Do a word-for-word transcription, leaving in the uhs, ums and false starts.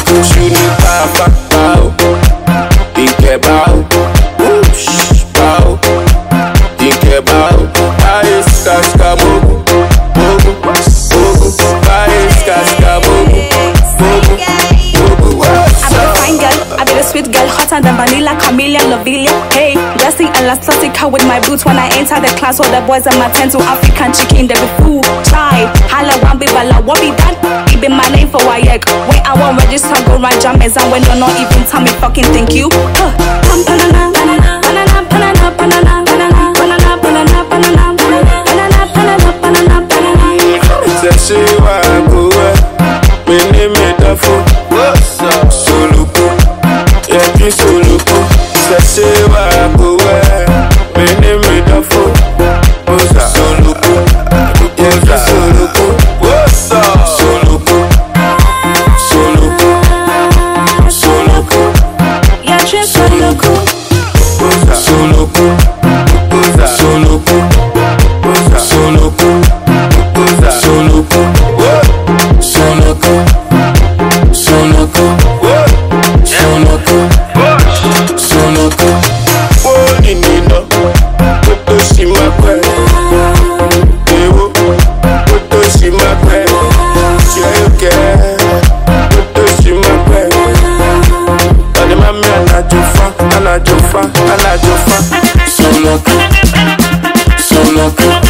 Shuni papa bow, dinke bow, whoosh bow, dinke bow. Ice kaska mogu, mogu, mogu. Ice kaska mogu, mogu, mogu. What's I be the fine girl, I be the sweet girl, hotter than vanilla, chameleon, Lovelia. Hey, dressing elastica with my boots when I enter the class. All the boys in my tent to African chicken, they be fool. Try, hala wambi bala, what be that? It be my name for Wayek. When I won't register, go run jammers, and when you're not even tell me fucking thank you. Uh, banana, banana, banana, banana, banana, banana, banana, banana, banana, banana, banana, banana, banana. Say wa go me name me for what's up soluku yeah you soluku say wa go me name me for what's up soluku yeah you soluku what's up soluku soluku soluku yeah you soluku soluku soluku soluku Soloku, Soloku, Soloku, Soloku, Soloku. Holy Nino, Toto Shimakwe, Ewo, Toto Shimakwe, Joke, Toto Shimakwe. Tadi mami anajofa, anajofa, anajofa. Soloku, Soloku.